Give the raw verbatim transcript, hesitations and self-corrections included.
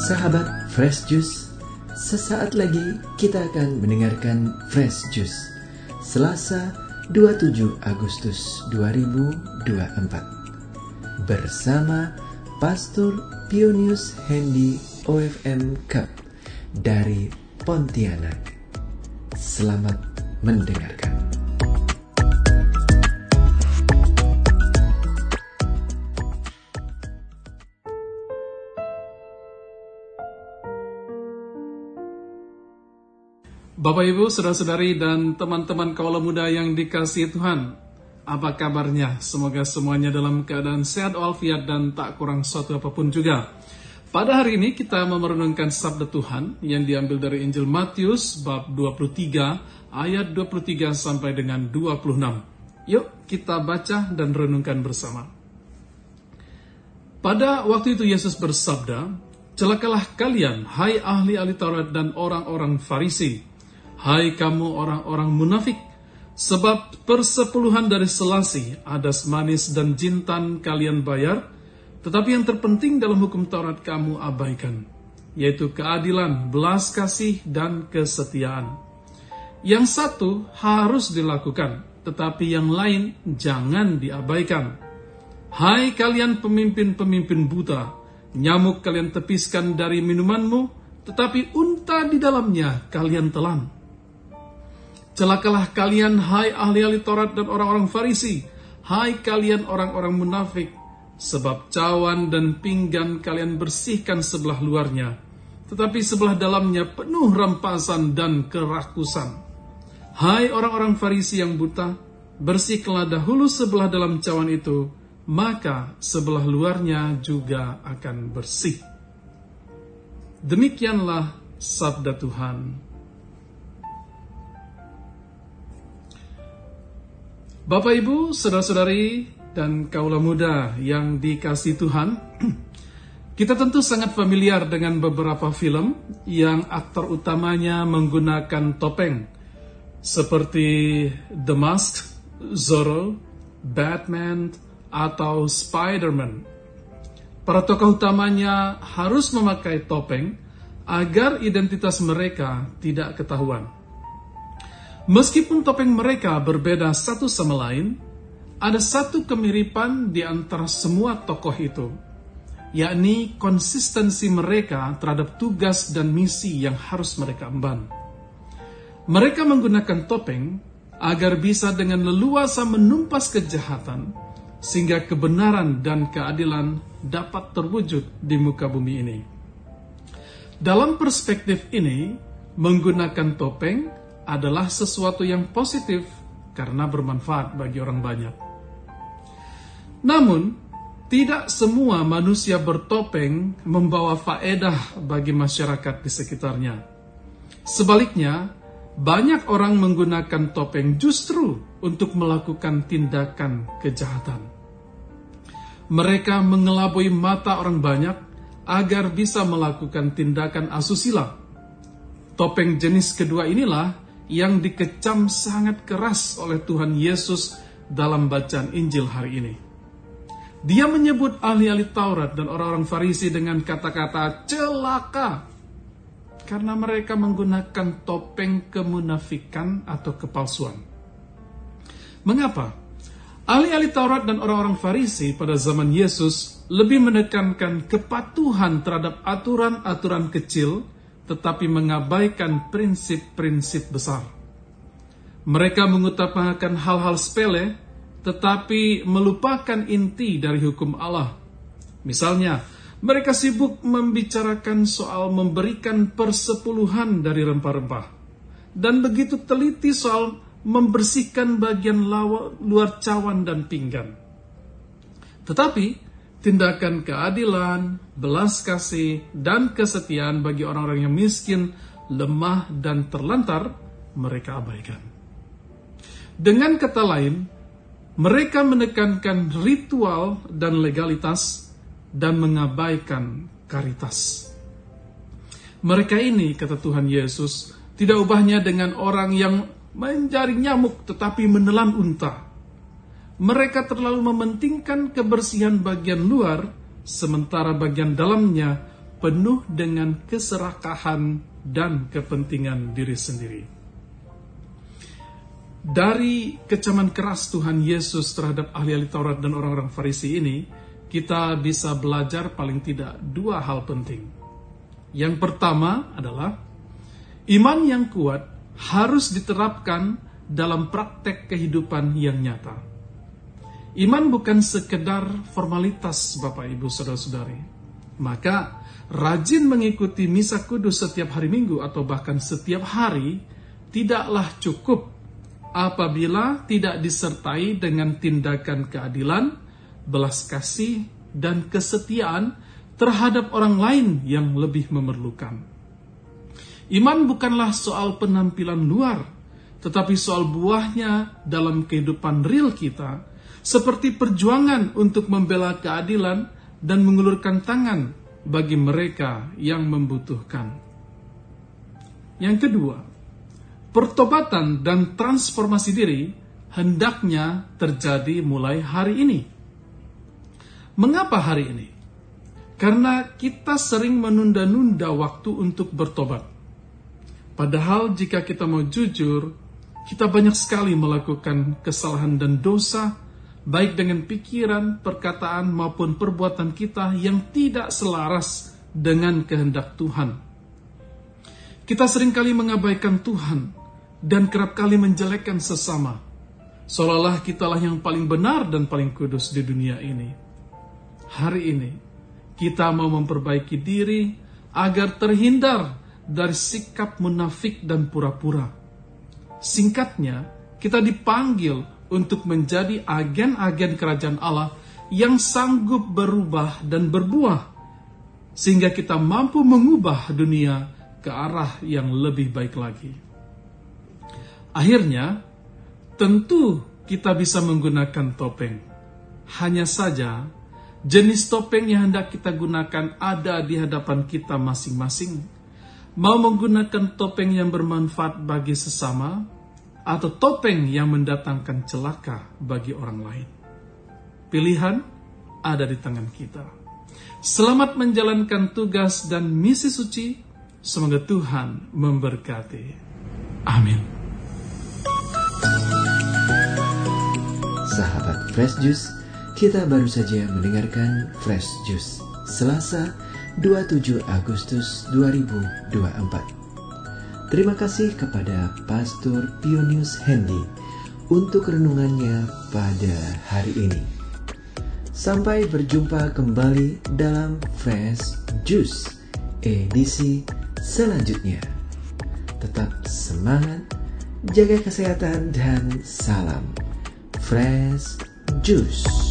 Sahabat Fresh Juice, sesaat lagi kita akan mendengarkan Fresh Juice Selasa dua puluh tujuh Agustus dua ribu dua puluh empat bersama Pastor Pionius Hendy O F M Cup dari Pontianak. Selamat mendengarkan. Bapak Ibu, saudara-saudari dan teman-teman kaula muda yang dikasihi Tuhan, apa kabarnya? Semoga semuanya dalam keadaan sehat walafiat dan tak kurang suatu apapun juga. Pada hari ini kita mau merenungkan sabda Tuhan yang diambil dari Injil Matius bab dua puluh tiga ayat dua puluh tiga sampai dengan dua puluh enam. Yuk kita baca dan renungkan bersama. Pada waktu itu Yesus bersabda, "Celakalah kalian, hai ahli-ahli Taurat dan orang-orang Farisi, hai kamu orang-orang munafik, sebab persepuluhan dari selasi, adas manis dan jintan kalian bayar, tetapi yang terpenting dalam hukum Taurat kamu abaikan, yaitu keadilan, belas kasih, dan kesetiaan. Yang satu harus dilakukan, tetapi yang lain jangan diabaikan. Hai kalian pemimpin-pemimpin buta, nyamuk kalian tepiskan dari minumanmu, tetapi unta di dalamnya kalian telan. Celakalah kalian, hai ahli-ahli Taurat dan orang-orang Farisi, hai kalian orang-orang munafik, sebab cawan dan pinggan kalian bersihkan sebelah luarnya, tetapi sebelah dalamnya penuh rampasan dan kerakusan. Hai orang-orang Farisi yang buta, bersihkanlah dahulu sebelah dalam cawan itu, maka sebelah luarnya juga akan bersih." Demikianlah sabda Tuhan. Bapak Ibu, saudara-saudari dan kaula muda yang dikasihi Tuhan, kita tentu sangat familiar dengan beberapa film yang aktor utamanya menggunakan topeng, seperti The Mask, Zorro, Batman, atau Spider-Man. Para tokoh utamanya harus memakai topeng agar identitas mereka tidak ketahuan. Meskipun topeng mereka berbeda satu sama lain, ada satu kemiripan di antara semua tokoh itu, yakni konsistensi mereka terhadap tugas dan misi yang harus mereka emban. Mereka menggunakan topeng agar bisa dengan leluasa menumpas kejahatan, sehingga kebenaran dan keadilan dapat terwujud di muka bumi ini. Dalam perspektif ini, menggunakan topeng adalah sesuatu yang positif karena bermanfaat bagi orang banyak. Namun, tidak semua manusia bertopeng membawa faedah bagi masyarakat di sekitarnya. Sebaliknya, banyak orang menggunakan topeng justru untuk melakukan tindakan kejahatan. Mereka mengelabui mata orang banyak agar bisa melakukan tindakan asusila. Topeng jenis kedua inilah yang dikecam sangat keras oleh Tuhan Yesus dalam bacaan Injil hari ini. Dia menyebut ahli-ahli Taurat dan orang-orang Farisi dengan kata-kata celaka, karena mereka menggunakan topeng kemunafikan atau kepalsuan. Mengapa? Ahli-ahli Taurat dan orang-orang Farisi pada zaman Yesus lebih menekankan kepatuhan terhadap aturan-aturan kecil, tetapi mengabaikan prinsip-prinsip besar. Mereka mengutamakan hal-hal sepele, tetapi melupakan inti dari hukum Allah. Misalnya, mereka sibuk membicarakan soal memberikan persepuluhan dari rempah-rempah, dan begitu teliti soal membersihkan bagian lawa, luar cawan dan pinggan. Tetapi, tindakan keadilan, belas kasih, dan kesetiaan bagi orang-orang yang miskin, lemah, dan terlantar, mereka abaikan. Dengan kata lain, mereka menekankan ritual dan legalitas, dan mengabaikan karitas. Mereka ini, kata Tuhan Yesus, tidak ubahnya dengan orang yang menjaring nyamuk tetapi menelan unta. Mereka terlalu mementingkan kebersihan bagian luar, sementara bagian dalamnya penuh dengan keserakahan dan kepentingan diri sendiri. Dari kecaman keras Tuhan Yesus terhadap ahli-ahli Taurat dan orang-orang Farisi ini, kita bisa belajar paling tidak dua hal penting. Yang pertama adalah iman yang kuat harus diterapkan dalam praktek kehidupan yang nyata. Iman bukan sekedar formalitas, Bapak Ibu Saudara-saudari. Maka rajin mengikuti misa kudus setiap hari Minggu atau bahkan setiap hari tidaklah cukup apabila tidak disertai dengan tindakan keadilan, belas kasih, dan kesetiaan terhadap orang lain yang lebih memerlukan. Iman bukanlah soal penampilan luar, tetapi soal buahnya dalam kehidupan real kita, seperti perjuangan untuk membela keadilan dan mengulurkan tangan bagi mereka yang membutuhkan. Yang kedua, pertobatan dan transformasi diri hendaknya terjadi mulai hari ini. Mengapa hari ini? Karena kita sering menunda-nunda waktu untuk bertobat. Padahal jika kita mau jujur, kita banyak sekali melakukan kesalahan dan dosa, baik dengan pikiran, perkataan, maupun perbuatan kita yang tidak selaras dengan kehendak Tuhan. Kita seringkali mengabaikan Tuhan dan kerap kali menjelekkan sesama, seolah-olah kitalah yang paling benar dan paling kudus di dunia ini. Hari ini, kita mau memperbaiki diri agar terhindar dari sikap munafik dan pura-pura. Singkatnya, kita dipanggil untuk menjadi agen-agen kerajaan Allah yang sanggup berubah dan berbuah, sehingga kita mampu mengubah dunia ke arah yang lebih baik lagi. Akhirnya, tentu kita bisa menggunakan topeng. Hanya saja, jenis topeng yang hendak kita gunakan ada di hadapan kita masing-masing. Mau menggunakan topeng yang bermanfaat bagi sesama, atau topeng yang mendatangkan celaka bagi orang lain. Pilihan ada di tangan kita. Selamat menjalankan tugas dan misi suci. Semoga Tuhan memberkati. Amin. Sahabat Fresh Juice, kita baru saja mendengarkan Fresh Juice Selasa dua puluh tujuh Agustus dua ribu dua puluh empat. Terima kasih kepada Pastor Pionius Hendy untuk renungannya pada hari ini. Sampai berjumpa kembali dalam Fresh Juice edisi selanjutnya. Tetap semangat, jaga kesehatan, dan salam Fresh Juice.